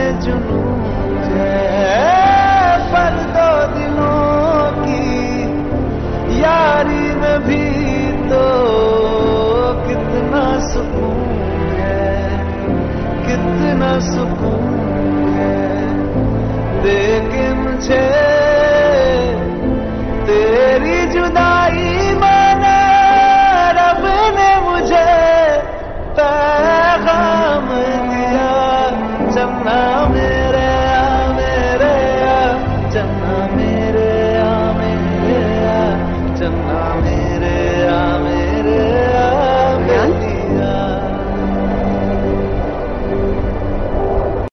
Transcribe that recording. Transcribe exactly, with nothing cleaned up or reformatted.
जुनून है, पर दो दिलों की यारी में भी तो कितना सुकून है, कितना सुकून है। दे के मुझे